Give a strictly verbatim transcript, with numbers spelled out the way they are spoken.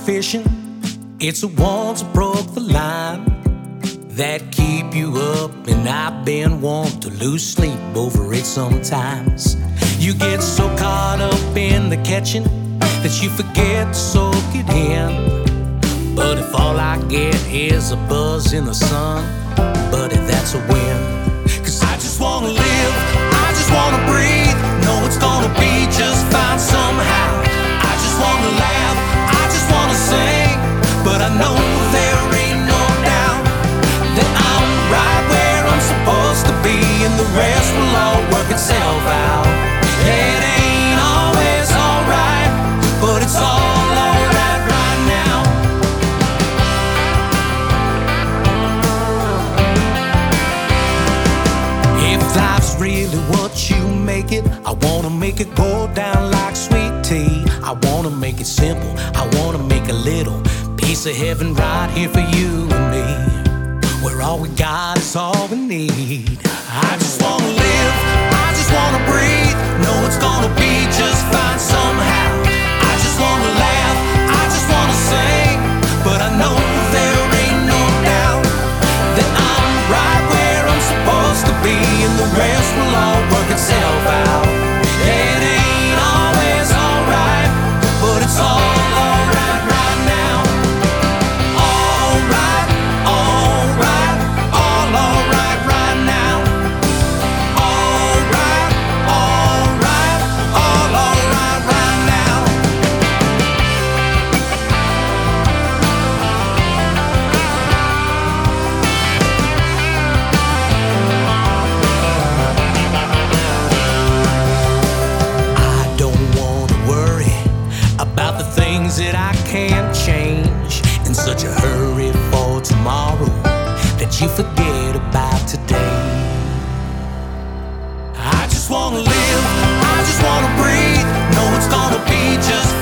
fishing. It's the ones that broke the line that keep you up, and I've been wanting to lose sleep over it sometimes. You get so caught up in the catching that you forget to soak it in. But if all I get is a buzz in the sun, buddy, that's a win. Cause I just wanna live, I just wanna breathe, know it's gonna be just fine somehow. I just wanna laugh, I just wanna sing, but I know there ain't no doubt that I'm right where I'm supposed to be, and the rest will all work itself out. It ain't always alright, but it's all alright right now. If life's really what you make it, I wanna make it go down like sweet tea. I wanna make it simple, I wanna make a little piece of heaven right here for you and me, where all we got is all we need. I just wanna live, I just wanna breathe, know it's gonna be just fine somehow. I just wanna laugh, I just wanna sing, but I know there ain't no doubt that I'm right where I'm supposed to be, and the rest will all work itself out. It ain't always alright, but it's all alright right now. Alright, alright, all alright right now. Alright, alright, all alright right now. I don't wanna worry about the things that I can't change, in such a hurry for tomorrow that you forget about today. I just wanna live, I just wanna breathe, know it's gonna be just